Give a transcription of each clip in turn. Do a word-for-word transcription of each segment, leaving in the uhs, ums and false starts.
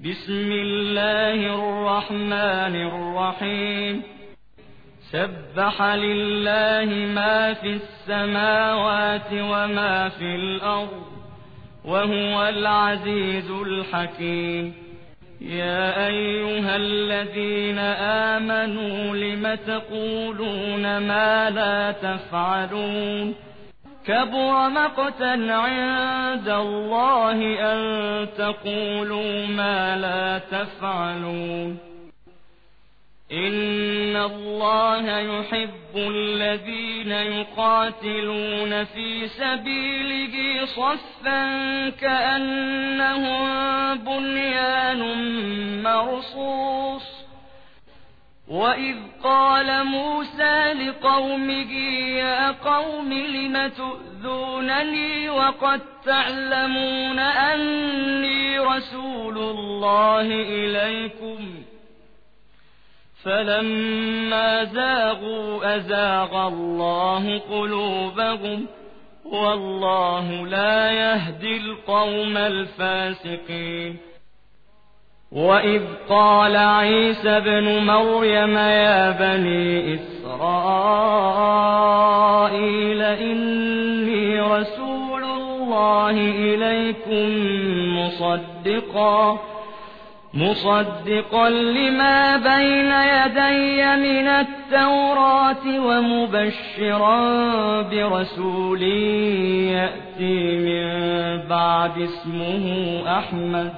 بسم الله الرحمن الرحيم سبح لله ما في السماوات وما في الأرض وهو العزيز الحكيم يا أيها الذين آمنوا لم تقولون ما لا تفعلون كبر مقتا عند الله أن تقولوا ما لا تفعلون إن الله يحب الذين يقاتلون في سبيله صفا كأنهم بنيان مرصوص وإذ قال موسى لقومه يا قوم لم تؤذونني وقد تعلمون أني رسول الله إليكم فلما زاغوا أزاغ الله قلوبهم والله لا يهدي القوم الفاسقين وإذ قال عيسى ابن مريم يا بني إسرائيل إني رسول الله إليكم مصدقا مصدقا لما بين يدي من التوراة ومبشرا برسول يأتي من بعد اسمه أحمد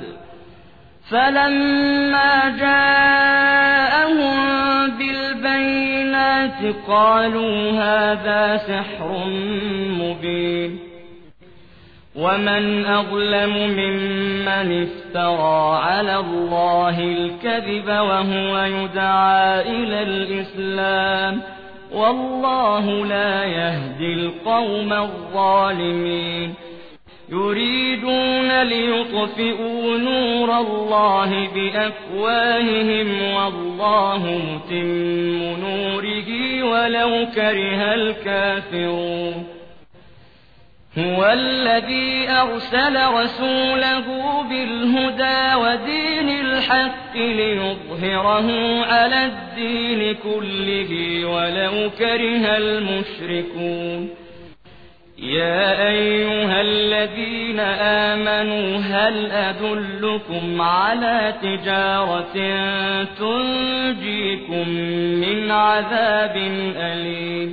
فلما جاءهم بالبينات قالوا هذا سحر مبين ومن أظلم ممن افترى على الله الكذب وهو يدعى إلى الإسلام والله لا يهدي القوم الظالمين يريدون ليطفئوا نور الله بأفواههم والله متم نوره ولو كره الكافرون هو الذي أرسل رسوله بالهدى ودين الحق ليظهره على الدين كله ولو كره المشركون يا أيها الذين آمنوا هل أدلكم على تجارة تنجيكم من عذاب أليم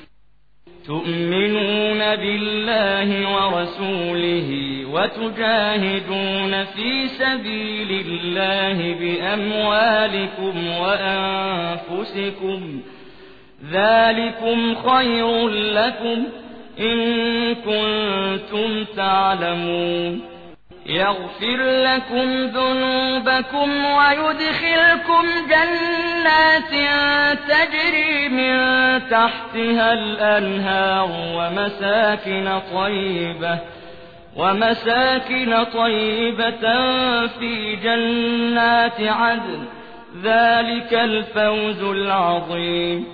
تؤمنون بالله ورسوله وتجاهدون في سبيل الله بأموالكم وأنفسكم ذلكم خير لكم إن كنتم تعلمون يغفر لكم ذنوبكم ويدخلكم جنات تجري من تحتها الأنهار ومساكن طيبة ومساكن طيبة في جنات عدن ذلك الفوز العظيم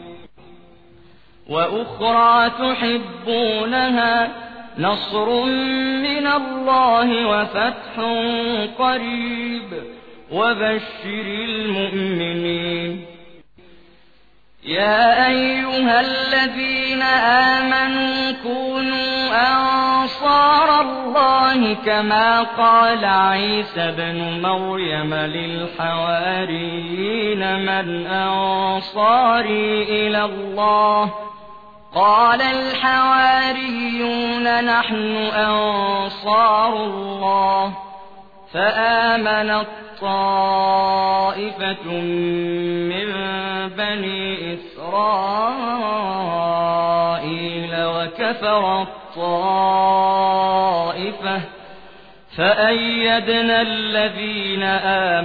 وأخرى تحبونها نصر من الله وفتح قريب وبشر المؤمنين يا أيها الذين آمنوا كونوا أنصار الله كما قال عيسى بن مريم للحواريين من أنصاري إلى الله قال الحواريون نحن أنصار الله فآمنت طائفة من بني إسرائيل وكفرت طائفة فأيدنا الذين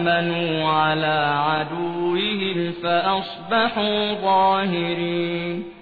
آمنوا على عدوهم فأصبحوا ظاهرين